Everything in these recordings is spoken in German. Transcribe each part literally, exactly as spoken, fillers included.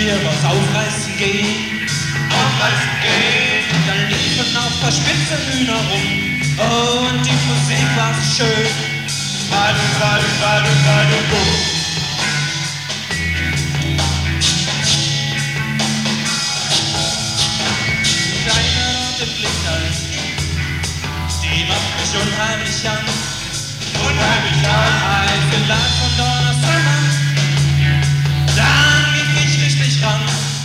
wir was aufreißen gehen. Aufreißen gehen. Dann liefen auf paar spitze Hühner rum. Oh, und die Musik war so schön. Badu, badu, badu, badu, bum. Die kleine rote Blinker, die macht mich unheimlich an. Unheimlich an. Ein Viertel von Donnerstag, dann ging ich richtig ran.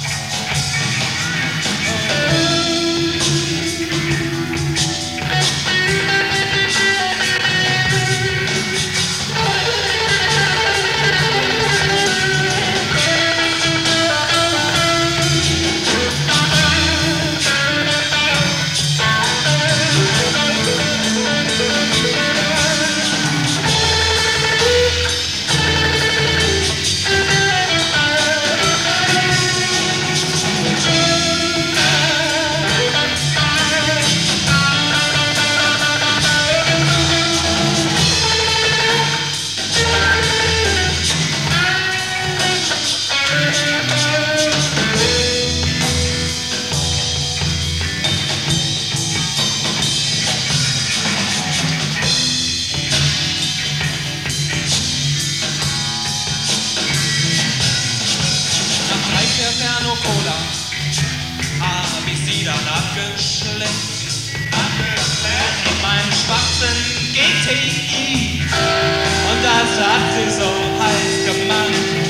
Cola, hab ich sie dann abgeschleppt, abgeschleppt in meinen schwarzen G T I, und das hat sie so heiß gemacht.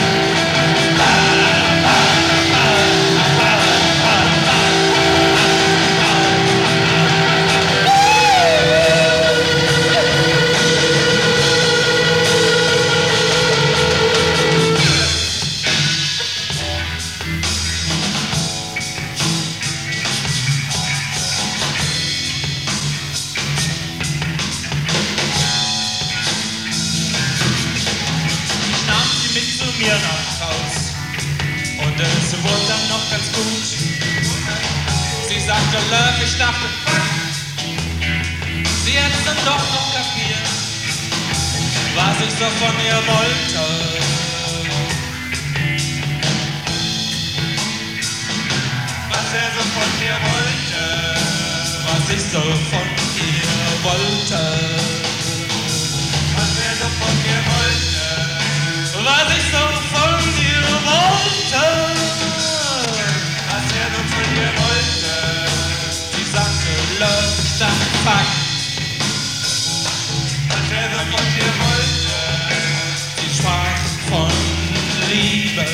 Mir nach Haus und es wurde dann noch ganz gut. Sie sagte Love, ich dachte fuck, sie hat's dann doch noch kapiert, was ich so von ihr wollte. Was er so von mir wollte. Was ich so von ihr wollte. Was er so von mir wollte. Was ich so von dir wollte. Was er so von dir wollte. Sie sagte Love, ich dachte fuck. Was er so von dir wollte. Sie sprach von Liebe.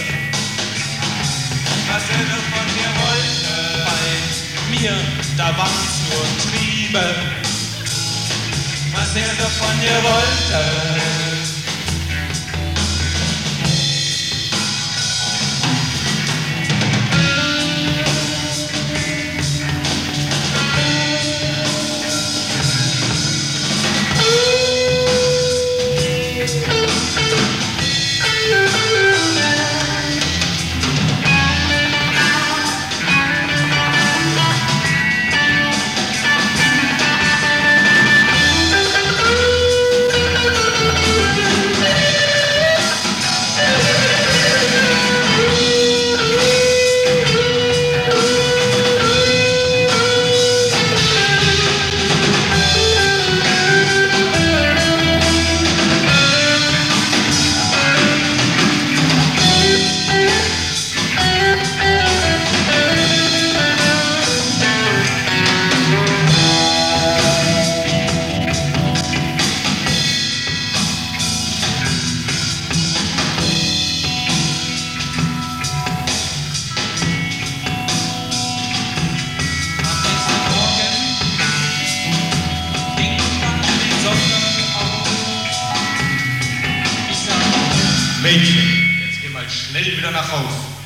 Was er so von dir wollte. Bei mir, da war's nur Triebe. Was er so von dir wollte. Mädchen, jetzt geh mal schnell wieder nach Haus.